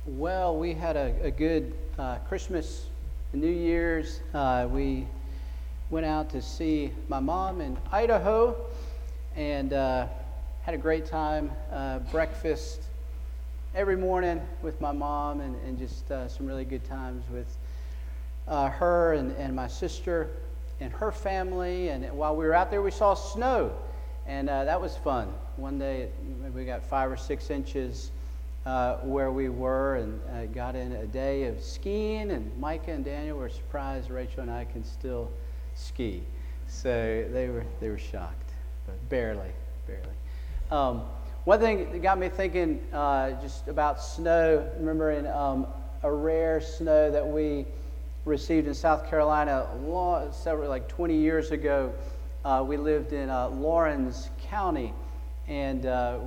Well, we had a good Christmas and New Year's. We went out to see my mom in Idaho and had a great time. Breakfast every morning with my mom and just some really good times with her and my sister and her family. And while we were out there, we saw snow, and that was fun. One day we got 5 or 6 inches where we were, and got in a day of skiing, and Micah and Daniel were surprised Rachel and I can still ski. So they were shocked, but barely. One thing that got me thinking just about snow, remember in a rare snow that we received in South Carolina like 20 years ago. We lived in Laurens County, and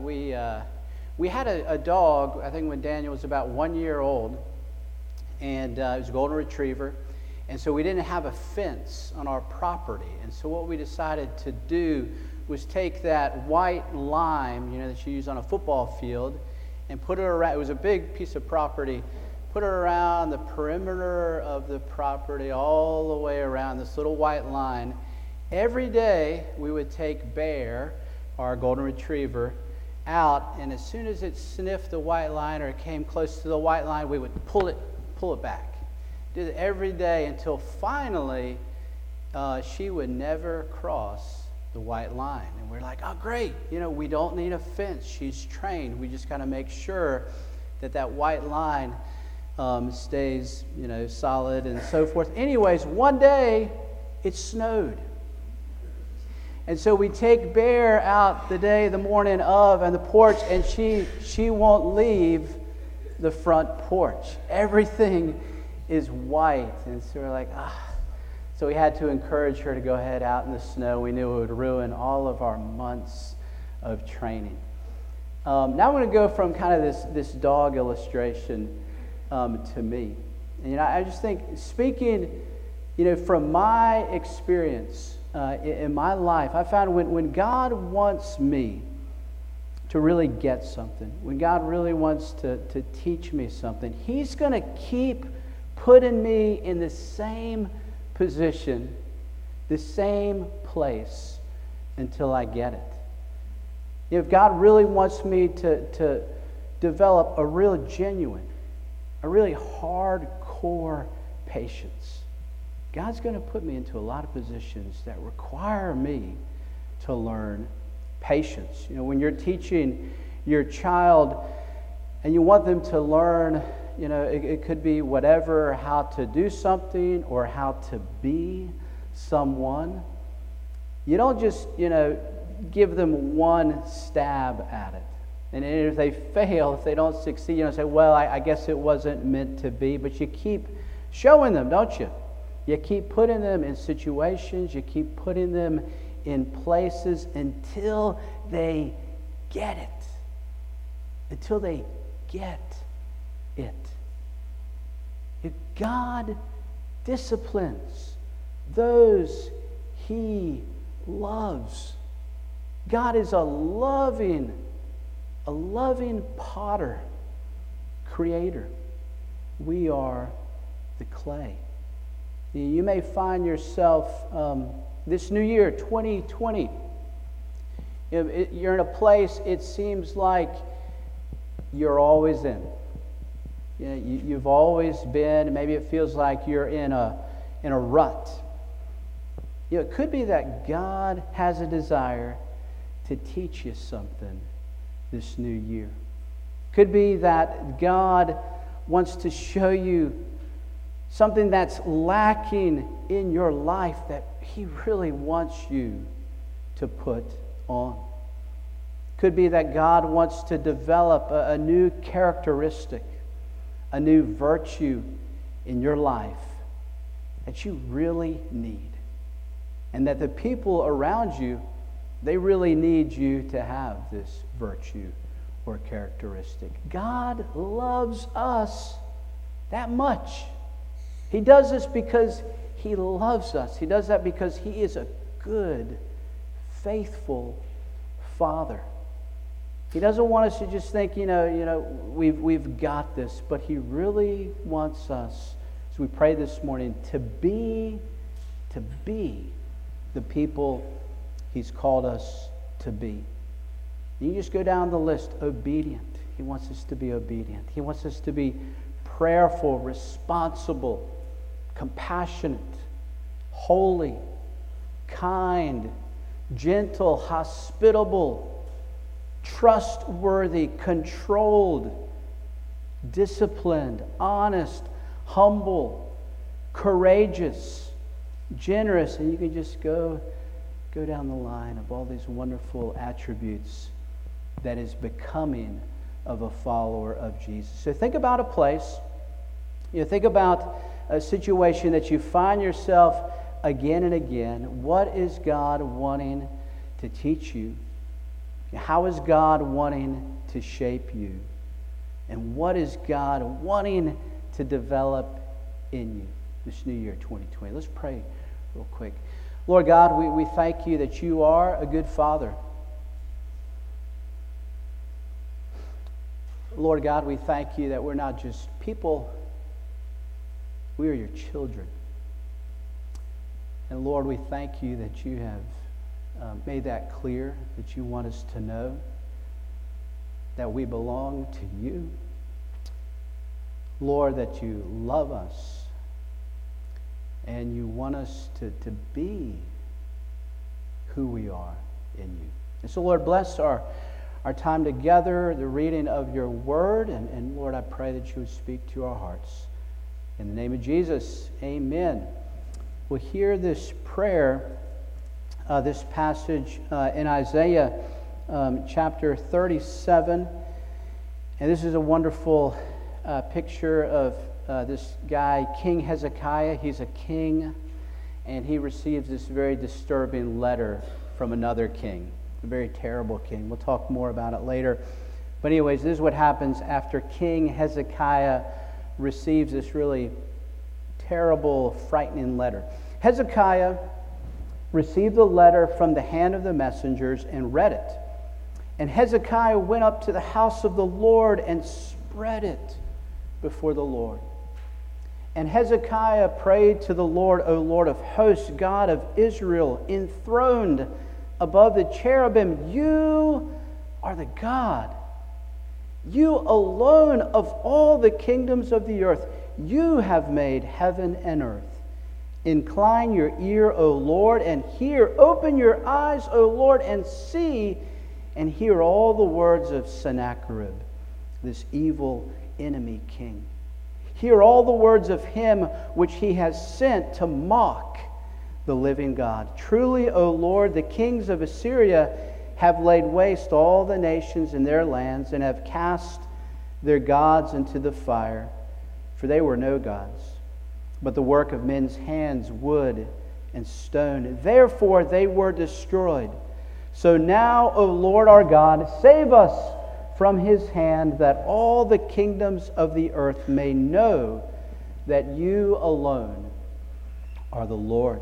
we had a dog, I think when Daniel was about 1 year old, and it was a golden retriever, and so we didn't have a fence on our property. And so what we decided to do was take that white lime, that you use on a football field, and put it around. It was a big piece of property. Put it around the perimeter of the property, all the way around this little white line. Every day we would take Bear, our golden retriever, out, and as soon as it sniffed the white line or it came close to the white line, we would pull it back. Did it every day until finally she would never cross the white line. And we're like, oh great, we don't need a fence. She's trained. We just got to make sure that white line stays solid and so forth. Anyways, one day it snowed. And so we take Bear out the morning of on the porch, and she won't leave the front porch. Everything is white. And so we're like, So we had to encourage her to go ahead out in the snow. We knew it would ruin all of our months of training. Now I'm going to go from kind of this dog illustration to me. And I just think, speaking from my experience in my life, I found when God wants me to really get something, when God really wants to teach me something, He's going to keep putting me in the same position, the same place until I get it. If God really wants me to develop a real genuine, a really hardcore patience, God's going to put me into a lot of positions that require me to learn patience. When you're teaching your child and you want them to learn, it could be whatever, how to do something or how to be someone. You don't just, give them one stab at it. And if they fail, if they don't succeed, say, well, I guess it wasn't meant to be. But you keep showing them, don't you? You keep putting them in situations, you keep putting them in places until they get it. Until they get it. If God disciplines those He loves, God is a loving potter, creator. We are the clay. You may find yourself this new year, 2020, you're in a place it seems like you're always in. You've always been. Maybe it feels like you're in a rut. It could be that God has a desire to teach you something this new year. Could be that God wants to show you something that's lacking in your life that He really wants you to put on. Could be that God wants to develop a new characteristic, a new virtue in your life that you really need. And that the people around you, they really need you to have this virtue or characteristic. God loves us that much. He does this because He loves us. He does that because He is a good, faithful Father. He doesn't want us to just think, we've got this, but He really wants us, as we pray this morning, to be the people He's called us to be. You just go down the list. Obedient. He wants us to be obedient. He wants us to be prayerful, responsible, compassionate, holy, kind, gentle, hospitable, trustworthy, controlled, disciplined, honest, humble, courageous, generous, and you can just go down the line of all these wonderful attributes that is becoming of a follower of Jesus. So think about a place, think about a situation that you find yourself again and again. What is God wanting to teach you? How is God wanting to shape you? And what is God wanting to develop in you this new year, 2020? Let's pray real quick. Lord God, we thank you that you are a good Father. Lord God, we thank you that we're not just people, we are your children. And Lord, we thank you that you have made that clear, that you want us to know that we belong to you. Lord, that you love us and you want us to be who we are in you. And so, Lord, bless our time together, the reading of your word, and Lord, I pray that you would speak to our hearts. In the name of Jesus, amen. We'll hear this prayer, this passage in Isaiah chapter 37. And this is a wonderful picture of this guy, King Hezekiah. He's a king, and he receives this very disturbing letter from another king, a very terrible king. We'll talk more about it later. But anyways, this is what happens after King Hezekiah receives this really terrible, frightening letter. Hezekiah received the letter from the hand of the messengers and read it. And Hezekiah went up to the house of the Lord and spread it before the Lord. And Hezekiah prayed to the Lord, O Lord of hosts, God of Israel, enthroned above the cherubim. You are the God. You alone of all the kingdoms of the earth. You have made heaven and earth. Incline your ear, O Lord, and hear. Open your eyes, O Lord, and see and hear all the words of Sennacherib, this evil enemy king. Hear all the words of him which he has sent to mock the living God. Truly, O Lord, the kings of Assyria have laid waste all the nations in their lands and have cast their gods into the fire, for they were no gods, but the work of men's hands, wood and stone. Therefore they were destroyed. So now, O Lord our God, save us from his hand, that all the kingdoms of the earth may know that you alone are the Lord.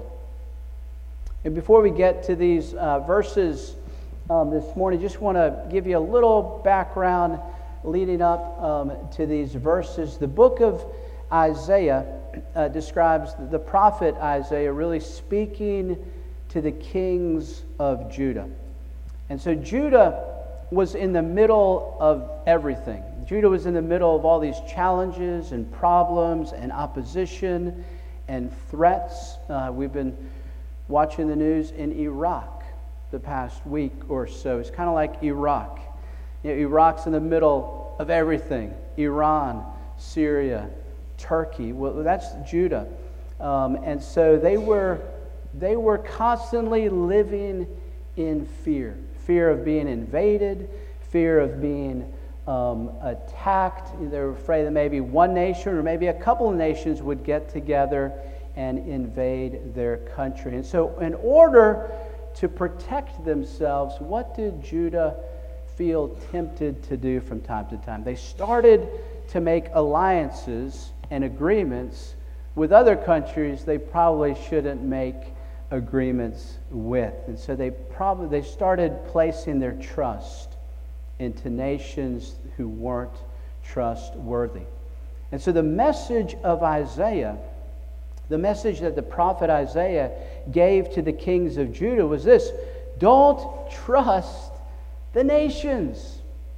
And before we get to these verses this morning, just want to give you a little background leading up to these verses. The book of Isaiah describes the prophet Isaiah really speaking to the kings of Judah. And so Judah was in the middle of everything. Judah was in the middle of all these challenges and problems and opposition and threats. We've been watching the news in Iraq the past week or so. It's kind of like Iraq. Iraq's in the middle of everything. Iran, Syria, Turkey. Well, that's Judah. And so they were constantly living in fear. Fear of being invaded, fear of being attacked. They were afraid that maybe one nation or maybe a couple of nations would get together and invade their country. And so in order to protect themselves, what did Judah feel tempted to do from time to time? They started to make alliances and agreements with other countries they probably shouldn't make agreements with. And so they started placing their trust into nations who weren't trustworthy. And so the message of Isaiah, the message that the prophet Isaiah gave to the kings of Judah was this: don't trust the nations.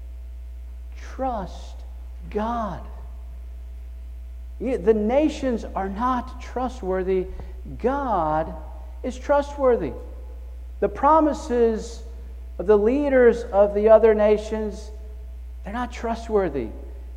Trust God. The nations are not trustworthy. God is trustworthy. The promises of the leaders of the other nations, they're not trustworthy.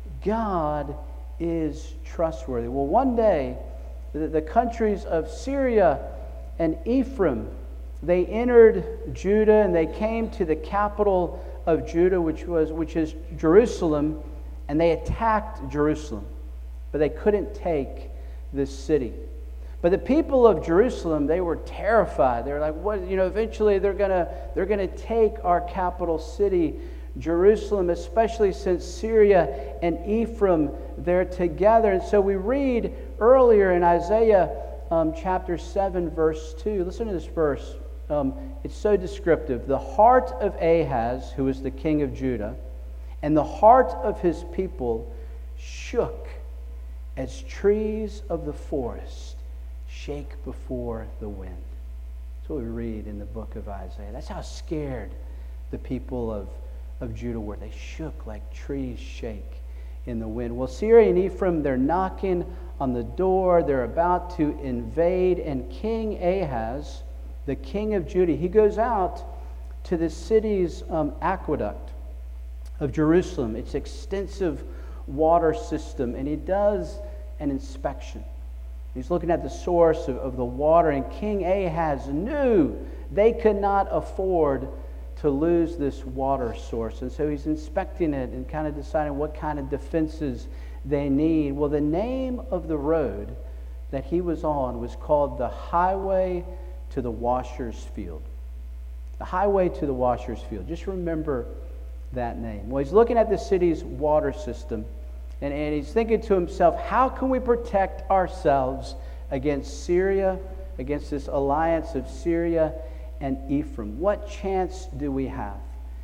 God is trustworthy. Well, one day, the countries of Syria and Ephraim, they entered Judah and they came to the capital of Judah, which is Jerusalem, and they attacked Jerusalem. But they couldn't take this city. But the people of Jerusalem, they were terrified. They were like, "What? Eventually they're gonna take our capital city, Jerusalem, especially since Syria and Ephraim, they're together." And so we read earlier in Isaiah chapter 7, verse 2. Listen to this verse. It's so descriptive. "The heart of Ahaz, who was the king of Judah, and the heart of his people shook as trees of the forest shake before the wind." That's what we read in the book of Isaiah. That's how scared the people of Judah were. They shook like trees shake in the wind. Well, Syria and Ephraim, they're knocking on the door. They're about to invade. And King Ahaz, the king of Judah, he goes out to the city's aqueduct of Jerusalem, its extensive water system, and he does an inspection. He's looking at the source of the water, and King Ahaz knew they could not afford to lose this water source. And so he's inspecting it and kind of deciding what kind of defenses they need. Well, the name of the road that he was on was called the Highway to the Washer's Field. The Highway to the Washer's Field. Just remember that name. Well, he's looking at the city's water system, and he's thinking to himself, how can we protect ourselves against Syria, against this alliance of Syria and Ephraim? What chance do we have?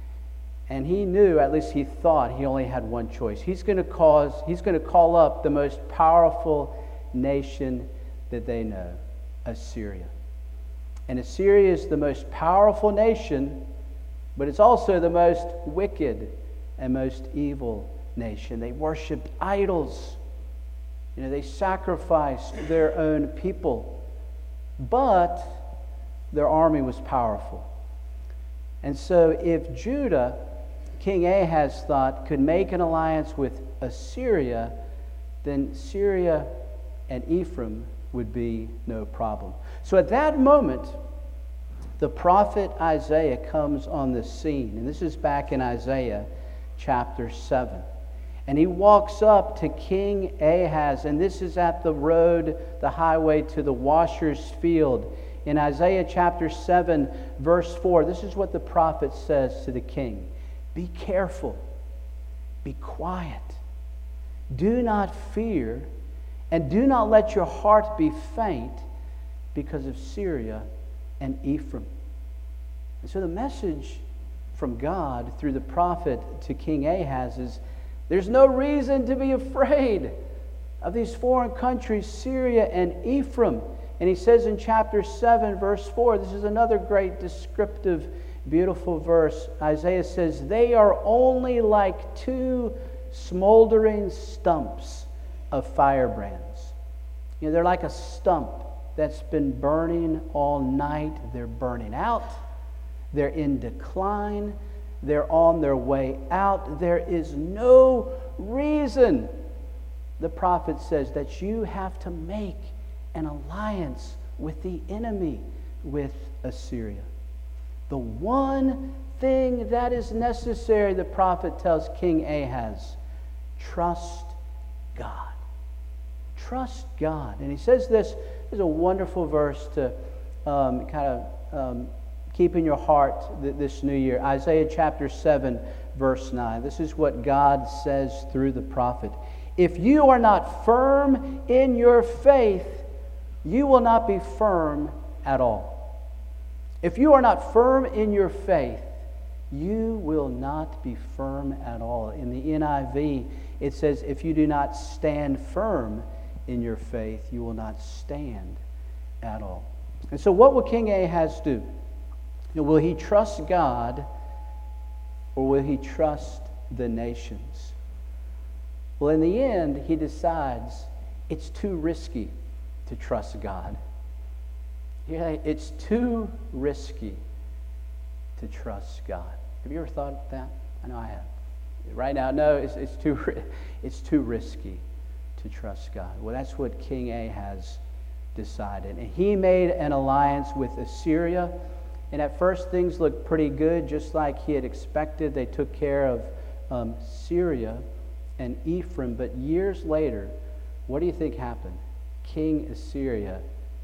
And he knew, at least he thought, he only had one choice. He's going to call up the most powerful nation that they know, Assyria. And Assyria is the most powerful nation, but it's also the most wicked and most evil nation. They worshiped idols. They sacrificed their own people. But their army was powerful. And so if Judah, King Ahaz thought, could make an alliance with Assyria, then Syria and Ephraim would be no problem. So at that moment, the prophet Isaiah comes on the scene. And this is back in Isaiah chapter 7. And he walks up to King Ahaz, and this is at the road, the highway to the Washer's Field. In Isaiah chapter 7, verse 4, this is what the prophet says to the king. Be careful, be quiet, do not fear, and do not let your heart be faint because of Syria and Ephraim. And so the message from God through the prophet to King Ahaz is, there's no reason to be afraid of these foreign countries, Syria and Ephraim. And he says in chapter 7, verse 4, this is another great descriptive, beautiful verse. Isaiah says, they are only like two smoldering stumps of firebrands. They're like a stump that's been burning all night. They're burning out. They're in decline. They're on their way out. There is no reason, the prophet says, that you have to make an alliance with the enemy, with Assyria. The one thing that is necessary, the prophet tells King Ahaz, trust God. Trust God. And he says this is a wonderful verse to keep in your heart this new year. Isaiah chapter 7, verse 9. This is what God says through the prophet. If you are not firm in your faith, you will not be firm at all. If you are not firm in your faith, you will not be firm at all. In the NIV, it says, if you do not stand firm in your faith, you will not stand at all. And so what will King Ahaz do? Will he trust God, or will he trust the nations? Well, in the end, he decides it's too risky to trust God. Yeah, it's too risky to trust God. Have you ever thought that? I know I have. Right now, no, it's too risky to trust God. Well, that's what King Ahaz decided. And he made an alliance with Assyria. And at first, things looked pretty good, just like he had expected. They took care of Syria and Ephraim. But years later, what do you think happened? King Assyria,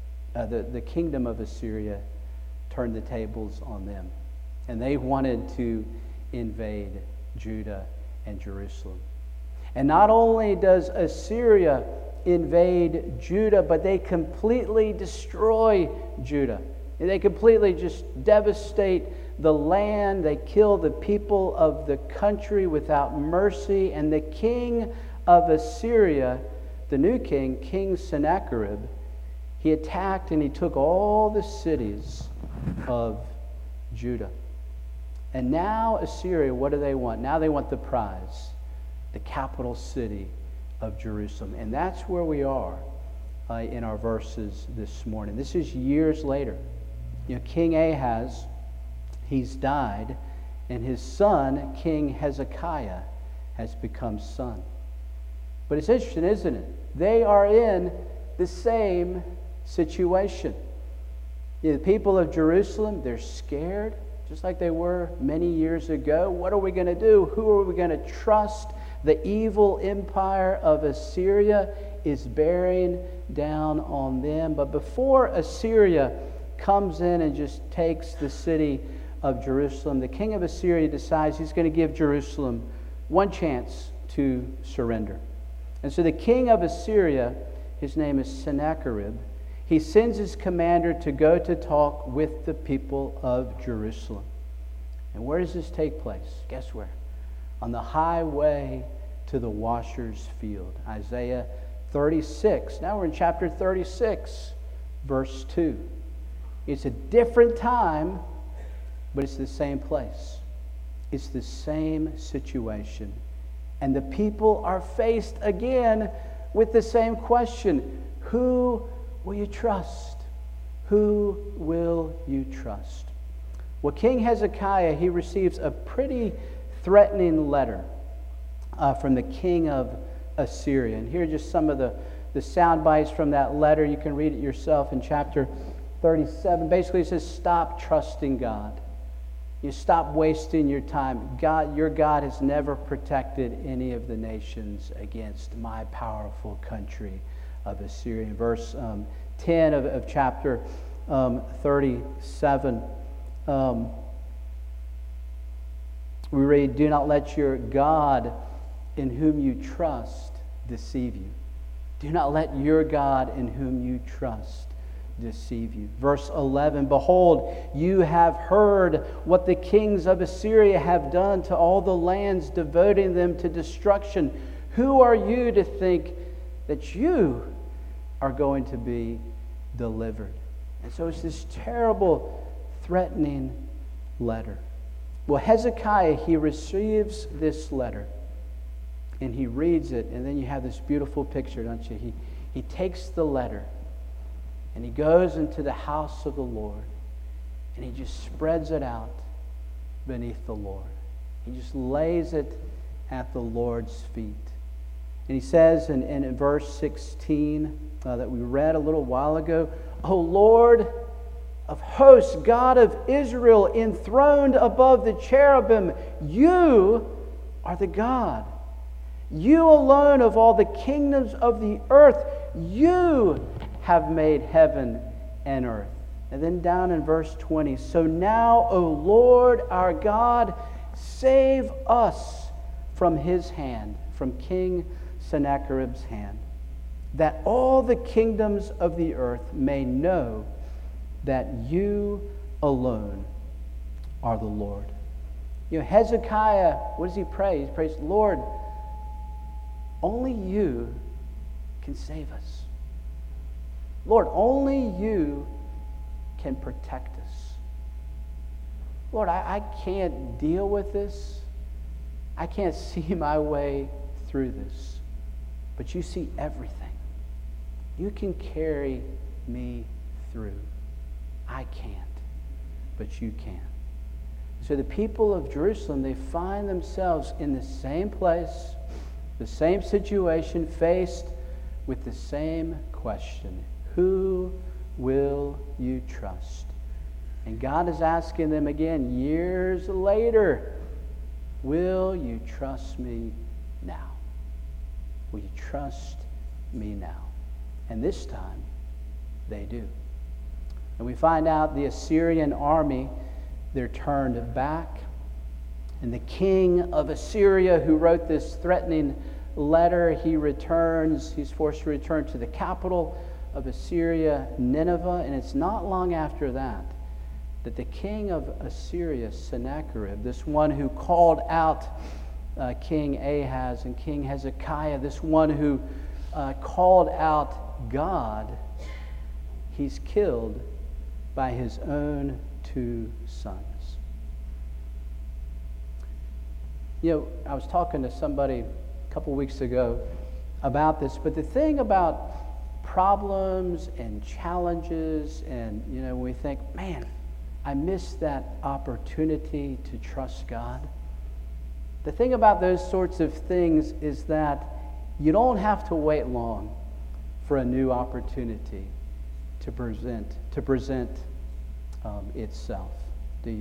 the kingdom of Assyria, turned the tables on them. And they wanted to invade Judah and Jerusalem. And not only does Assyria invade Judah, but they completely destroy Judah. They completely just devastate the land. They kill the people of the country without mercy. And the king of Assyria, the new king, King Sennacherib, he attacked and he took all the cities of Judah. And now Assyria, what do they want? Now they want the prize, the capital city of Jerusalem. And that's where we are in our verses this morning. This is years later. King Ahaz, he's died, and his son, King Hezekiah, has become son. But it's interesting, isn't it? They are in the same situation. The people of Jerusalem, they're scared, just like they were many years ago. What are we going to do? Who are we going to trust? The evil empire of Assyria is bearing down on them. But before Assyria comes in and just takes the city of Jerusalem, the king of Assyria decides he's going to give Jerusalem one chance to surrender. And so the king of Assyria, his name is Sennacherib, he sends his commander to go to talk with the people of Jerusalem. And where does this take place? Guess where? On the highway to the washer's field. Isaiah 36. Now we're in chapter 36, verse 2. It's a different time, but it's the same place. It's the same situation. And the people are faced again with the same question. Who will you trust? Who will you trust? Well, King Hezekiah, he receives a pretty threatening letter from the king of Assyria. And here are just some of the sound bites from that letter. You can read it yourself in chapter 37. Basically, it says, stop trusting God. You stop wasting your time. God, your God has never protected any of the nations against my powerful country of Assyria. In verse 10 of chapter 37, we read, do not let your God in whom you trust deceive you. Do not let your God in whom you trust deceive you. Verse 11, behold, you have heard what the kings of Assyria have done to all the lands, devoting them to destruction. Who are you to think that you are going to be delivered? And so it's this terrible, threatening letter. Well, Hezekiah, he receives this letter and he reads it, and then you have this beautiful picture, don't you? He takes the letter and he goes into the house of the Lord and he just spreads it out beneath the Lord. He just lays it at the Lord's feet. And he says in verse 16 that we read a little while ago, O Lord of hosts, God of Israel, enthroned above the cherubim, you are the God. You alone of all the kingdoms of the earth, you have made heaven and earth. And then down in verse 20, so now, O Lord our God, save us from his hand, from King Sennacherib's hand, that all the kingdoms of the earth may know that you alone are the Lord. Hezekiah, what does he pray? He prays, Lord, only you can save us. Lord, only you can protect us. Lord, I can't deal with this. I can't see my way through this. But you see everything. You can carry me through. I can't, but you can. So the people of Jerusalem, they find themselves in the same place, the same situation, faced with the same question. Who will you trust? And God is asking them again, years later, will you trust me now? Will you trust me now? And this time, they do. And we find out the Assyrian army, they're turned back. And the king of Assyria, who wrote this threatening letter, he returns. He's forced to return to the capital of Assyria, Nineveh. And it's not long after that the king of Assyria, Sennacherib, this one who called out King Ahaz and King Hezekiah, this one who called out God, he's killed by his own two sons. I was talking to somebody a couple weeks ago about this, but the thing about problems and challenges, and when we think, man, I missed that opportunity to trust God. The thing about those sorts of things is that you don't have to wait long for a new opportunity to present itself, do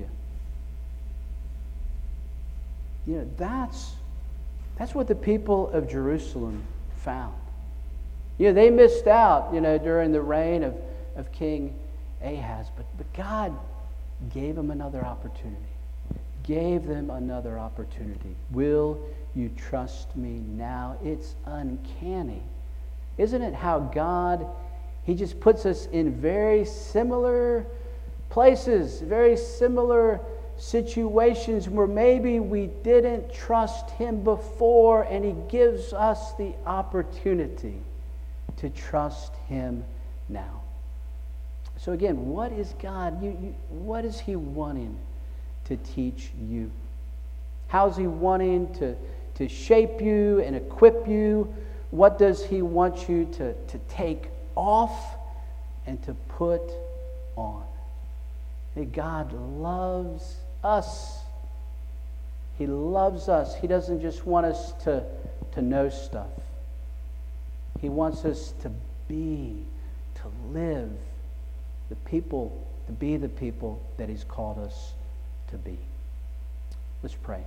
you? That's what the people of Jerusalem found. They missed out, during the reign of King Ahaz, but God gave them another opportunity. Gave them another opportunity. Will you trust me now? It's uncanny. Isn't it how God, He just puts us in very similar places, very similar situations where maybe we didn't trust Him before, and He gives us the opportunity to trust Him now. So again, what is God? What is He wanting to teach you? How is He wanting to shape you and equip you? What does He want you to take off and to put on? Hey, God loves us. He loves us. He doesn't just want us to know stuff. He wants us to live the people that He's called us to be. Let's pray.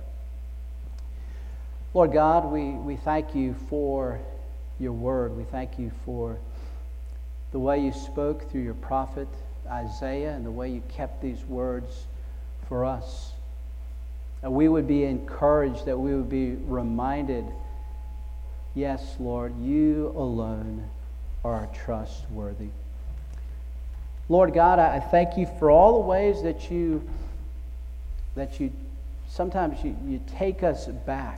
Lord God, we thank you for your word. We thank you for the way you spoke through your prophet Isaiah and the way you kept these words for us. That we would be encouraged, that we would be reminded, yes, Lord, you alone are trustworthy. Lord God, I thank you for all the ways that you sometimes you take us back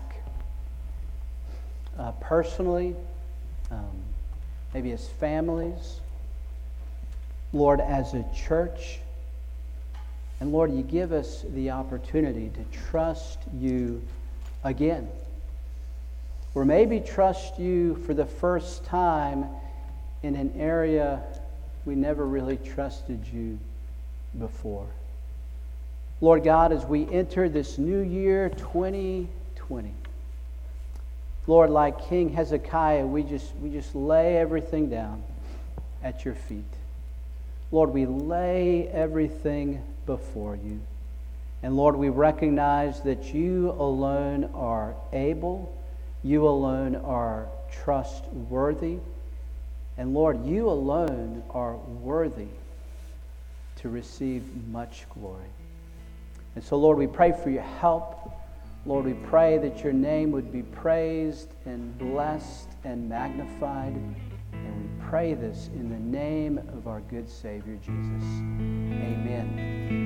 personally, maybe as families, Lord, as a church. And Lord, you give us the opportunity to trust you again. Or maybe trust you for the first time in an area we never really trusted you before. Lord God, as we enter this new year, 2020, Lord, like King Hezekiah, we just lay everything down at your feet. Lord, we lay everything before you. And Lord, we recognize that you alone are able, you alone are trustworthy, and Lord, you alone are worthy to receive much glory. And so, Lord, we pray for your help. Lord, we pray that your name would be praised and blessed and magnified. And we pray this in the name of our good Savior, Jesus. Amen.